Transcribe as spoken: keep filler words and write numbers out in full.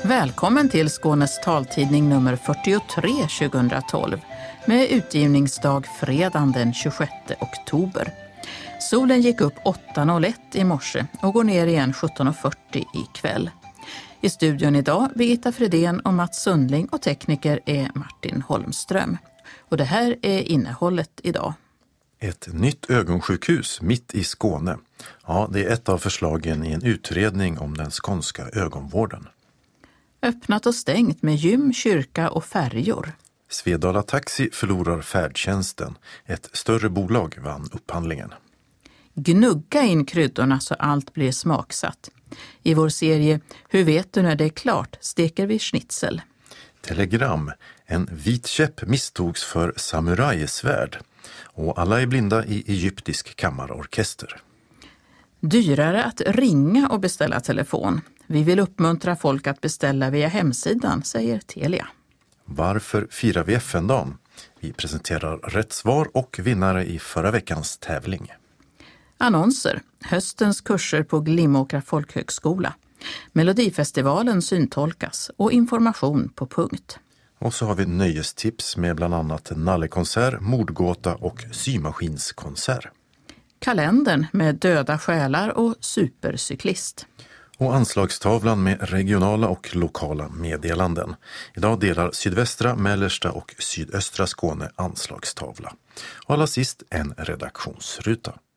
Välkommen till Skånes taltidning nummer fyrtiotre tjugohundratolv med utgivningsdag fredagen den tjugosjätte oktober. Solen gick upp åtta noll ett i morse och går ner igen sjutton fyrtio ikväll. I studion idag Birgitta Fredén och Mats Sundling och tekniker är Martin Holmström. Och det här är innehållet idag. Ett nytt ögonsjukhus mitt i Skåne. Ja, det är ett av förslagen i en utredning om den skånska ögonvården. Öppnat och stängt med gym, kyrka och färjor. Svedala Taxi förlorar färdtjänsten. Ett större bolag vann upphandlingen. Gnugga in kryddorna så allt blir smaksatt. I vår serie Hur vet du när det är klart steker vi schnitzel. Telegram. En vit käpp misstogs för samurajsvärd. Och alla är blinda i egyptisk kammarorkester. Dyrare att ringa och beställa telefon. Vi vill uppmuntra folk att beställa via hemsidan, säger Telia. Varför firar vi F N-dagen? Vi presenterar rätt svar och vinnare i förra veckans tävling. Annonser. Höstens kurser på Glimåkra folkhögskola. Melodifestivalen syntolkas och information på punkt. Och så har vi nöjestips med bland annat nallekonsert, mordgåta och symaskinskonsert. Kalendern med döda själar och supercyklist. Och anslagstavlan med regionala och lokala meddelanden. Idag delar sydvästra, mellersta och sydöstra Skåne anslagstavla. Och allra sist en redaktionsruta.